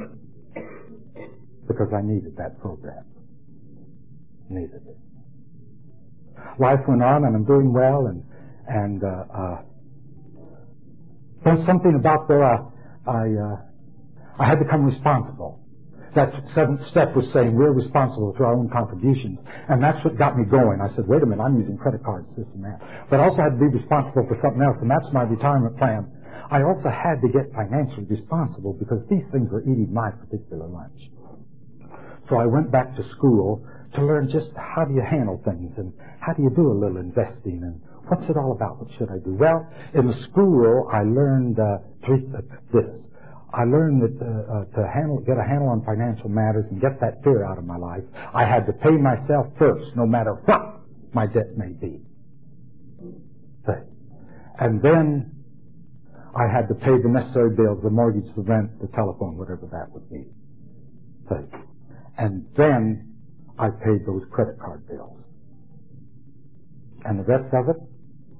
A: because I needed that program. Needed it. Life went on, and I'm doing well, and and uh, uh, there's something about there. I I, uh, I had become responsible. That seventh step was saying we're responsible for our own contributions. And that's what got me going. I said, wait a minute, I'm using credit cards, this and that. But I also had to be responsible for something else, and that's my retirement plan. I also had to get financially responsible because these things were eating my particular lunch. So I went back to school to learn just how do you handle things and how do you do a little investing and what's it all about? What should I do? Well, in the school, I learned uh, three uh, this. I learned that uh, uh, to handle, get a handle on financial matters and get that fear out of my life, I had to pay myself first, no matter what my debt may be. And then I had to pay the necessary bills, the mortgage, the rent, the telephone, whatever that would be. And then I paid those credit card bills. And the rest of it,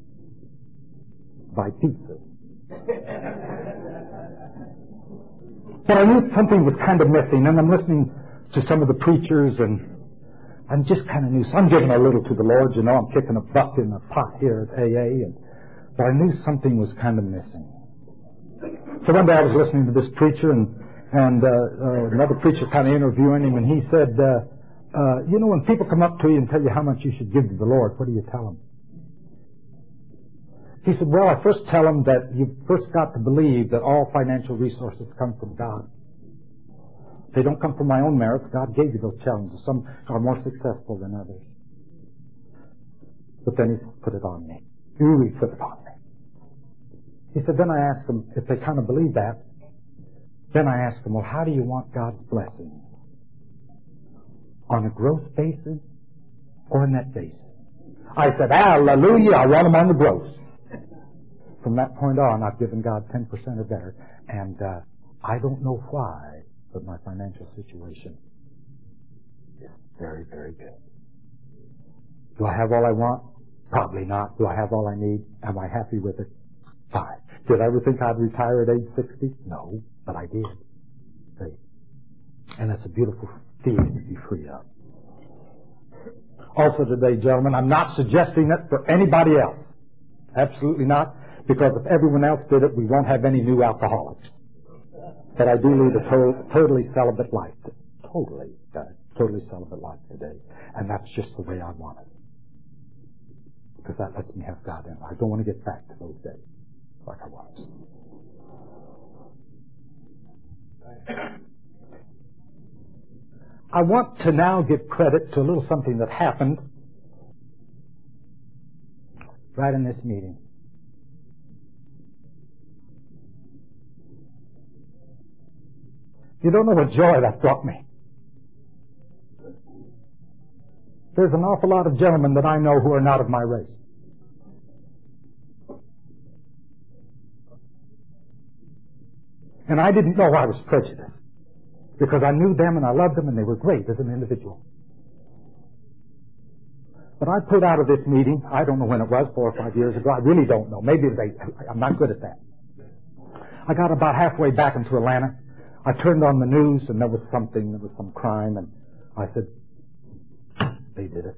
A: by pieces. But I knew something was kind of missing, and I'm listening to some of the preachers, and I'm just kind of new. So I'm giving a little to the Lord, you know. I'm kicking a buck in the pot here at A A, and, but I knew something was kind of missing. So one day I was listening to this preacher, and, and uh, uh, another preacher kind of interviewing him, and he said, uh, uh, you know, when people come up to you and tell you how much you should give to the Lord, what do you tell them? He said, well, I first tell them that you've first got to believe that all financial resources come from God. They don't come from my own merits. God gave you those challenges. Some are more successful than others. But then he put it on me. He really put it on me. He said, then I asked them, if they kind of believe that, then I asked them, well, how do you want God's blessing? On a gross basis or a net basis? I said, hallelujah, I want them on the gross. From that point on, I've given God ten percent or better, and uh, I don't know why, but my financial situation is very, very good. Do I have all I want? Probably not. Do I have all I need? Am I happy with it? Fine. Did I ever think I'd retire at age sixty? No, but I did. See? And that's a beautiful feeling to be free of. Also today, gentlemen, I'm not suggesting it for anybody else. Absolutely not. Because if everyone else did it, we won't have any new alcoholics. But I do lead a to- totally celibate life. Totally, uh, totally celibate life today. And that's just the way I want it. Because that lets me have God in it. I don't want to get back to those days like I was. I want to now give credit to a little something that happened right in this meeting. You don't know what joy that brought me. There's an awful lot of gentlemen that I know who are not of my race. And I didn't know I was prejudiced because I knew them and I loved them and they were great as an individual. But I pulled out of this meeting, I don't know when it was, four or five years ago. I really don't know. Maybe it was eight. I'm not good at that. I got about halfway back into Atlanta. I turned on the news and there was something, there was some crime, and I said, they did it.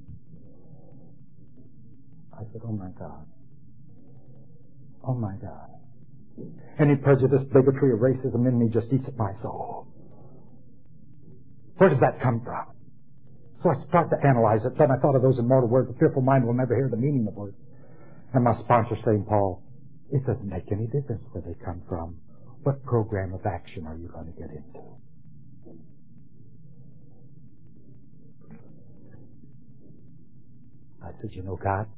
A: I said, oh my God. Oh my God. Any prejudice, bigotry, or racism in me just eats at my soul. Where does that come from? So I started to analyze it. Then I thought of those immortal words, the fearful mind will never hear the meaning of words. And my sponsor, Saint Paul, it doesn't make any difference where they come from. What program of action are you going to get into? I said, you know, God,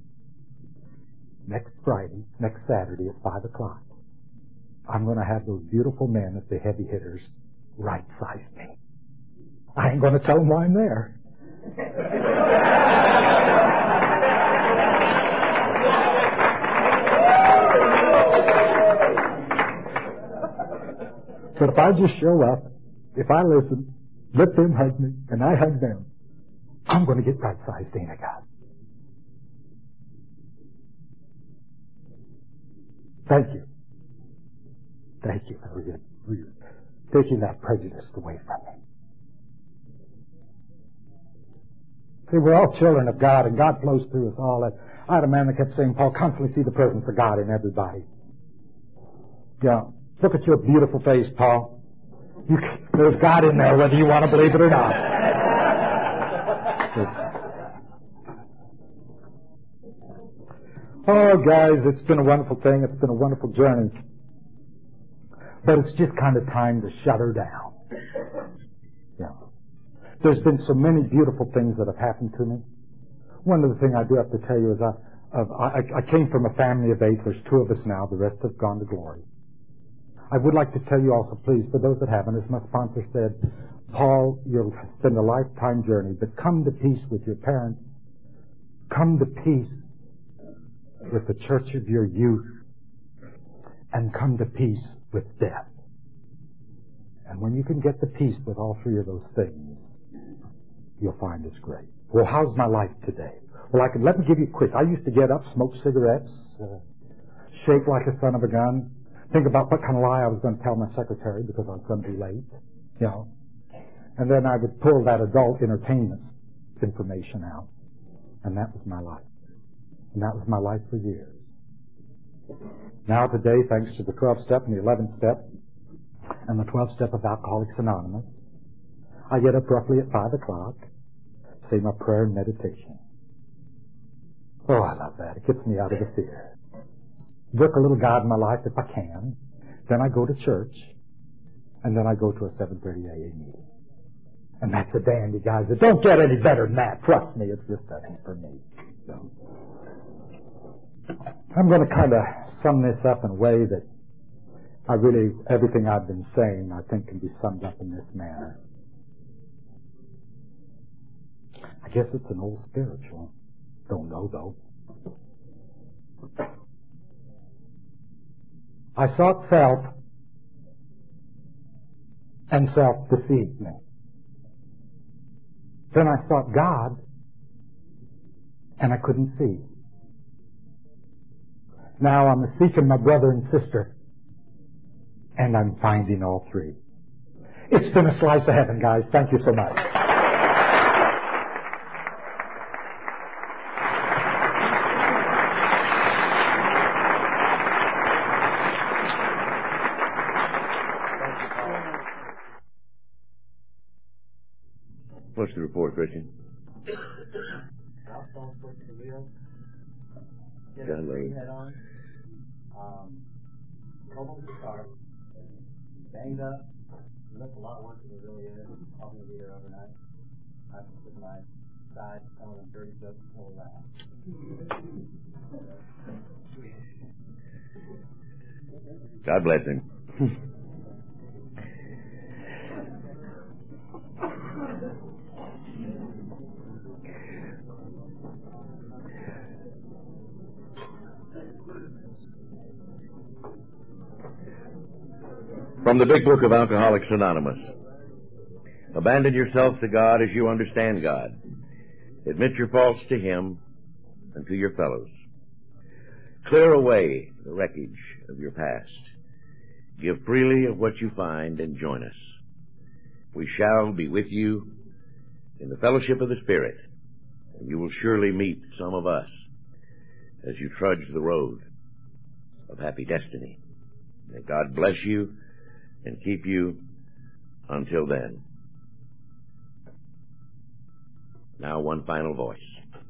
A: next Friday, next Saturday at five o'clock, I'm going to have those beautiful men as the heavy hitters right-size me. I ain't going to tell them why I'm there. But if I just show up, if I listen, let them hug me, and I hug them, I'm going to get right-sized, ain't I, God? Thank you. Thank you for your, for your taking that prejudice away from me. See, we're all children of God, and God flows through us all. I had a man that kept saying, Paul, constantly see the presence of God in everybody. Yeah. Look at your beautiful face, Paul. You, there's God in there, whether you want to believe it or not. Oh, guys, it's been a wonderful thing. It's been a wonderful journey. But it's just kind of time to shut her down. Yeah. There's been so many beautiful things that have happened to me. One of the things I do have to tell you is I, I, I came from a family of eight. There's two of us now. The rest have gone to glory. I would like to tell you also, please, for those that haven't, as my sponsor said, Paul, you'll spend a lifetime journey, but come to peace with your parents. Come to peace with the church of your youth. And come to peace with death. And when you can get to peace with all three of those things, you'll find it's great. Well, how's my life today? Well, I can, let me give you quick. I used to get up, smoke cigarettes, uh, shake like a son of a gun, think about what kind of lie I was going to tell my secretary because I was going to be late, you know. And then I would pull that adult entertainment information out. And that was my life. And that was my life for years. Now today, thanks to the twelve-step and the eleventh-step and the twelve-step of Alcoholics Anonymous, I get up roughly at five o'clock, say my prayer and meditation. Oh, I love that. It gets me out of the fear. Work a little God in my life if I can. Then I go to church, and then I go to a seven thirty a.m. meeting. And that's a dandy, guys. It don't get any better than that. Trust me, it just doesn't for me. So, I'm going to kind of sum this up in a way that I really, everything I've been saying, I think can be summed up in this manner. I guess it's an old spiritual. Don't know, though. I sought self, and self deceived me. Then I sought God, and I couldn't see. Now I'm seeking my brother and sister, and I'm finding all three. It's been a slice of heaven, guys. Thank you so much.
B: What's the report, Christian? John Lee.
C: Head on. Um, almost a start. Banged up. Left a lot worse than it really is. I'm going to be there overnight. I can put my side on a dirty soap the whole round.
B: God bless him. From the Big Book of Alcoholics Anonymous. Abandon yourself to God as you understand God. Admit your faults to Him and to your fellows. Clear away the wreckage of your past. Give freely of what you find and join us. We shall be with you in the fellowship of the Spirit, and you will surely meet some of us as you trudge the road of happy destiny. May God bless you and keep you until then. Now one final voice.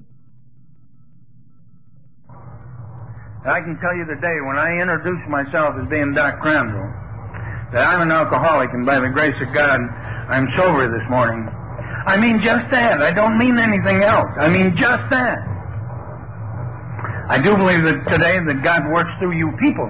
D: I can tell you the day when I introduced myself as being Doc Crandall, that I'm an alcoholic, and by the grace of God, I'm sober this morning. I mean just that. I don't mean anything else. I mean just that. I do believe that today that God works through you people.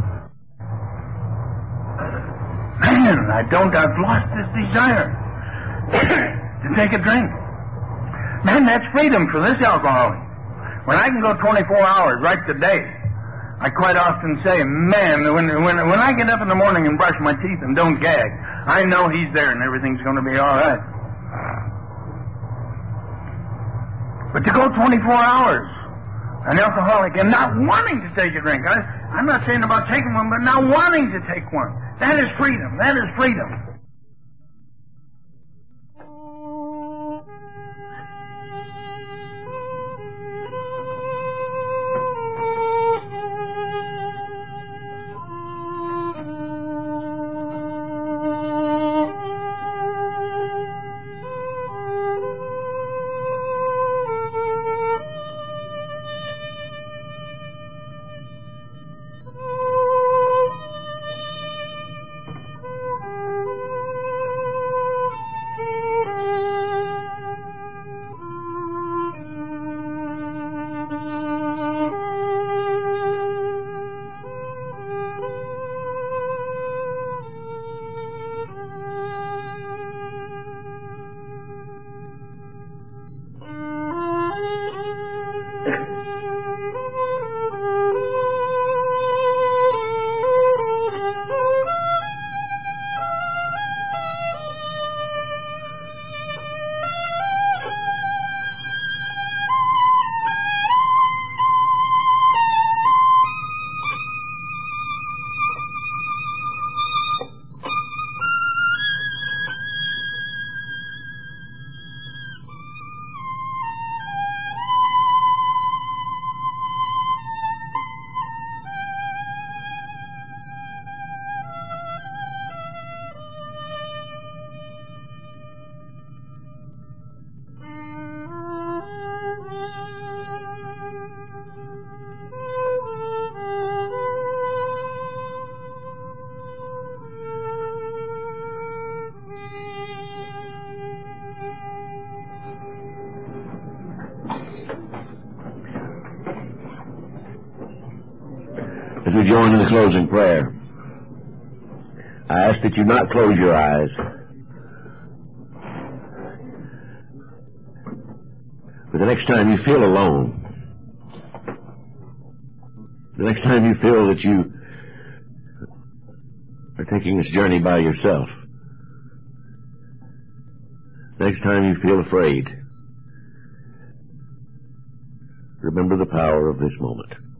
D: Man, I don't, I've lost this desire to take a drink. Man, that's freedom for this alcoholic. When I can go twenty-four hours right today, I quite often say, man, when, when, when I get up in the morning and brush my teeth and don't gag, I know He's there and everything's going to be all right. But to go twenty-four hours, an alcoholic, and not wanting to take a drink, I, I'm not saying about taking one, but not wanting to take one, that is freedom. That is freedom.
B: As we join in the closing prayer, I ask that you not close your eyes, but the next time you feel alone, the next time you feel that you are taking this journey by yourself, the next time you feel afraid, remember the power of this moment.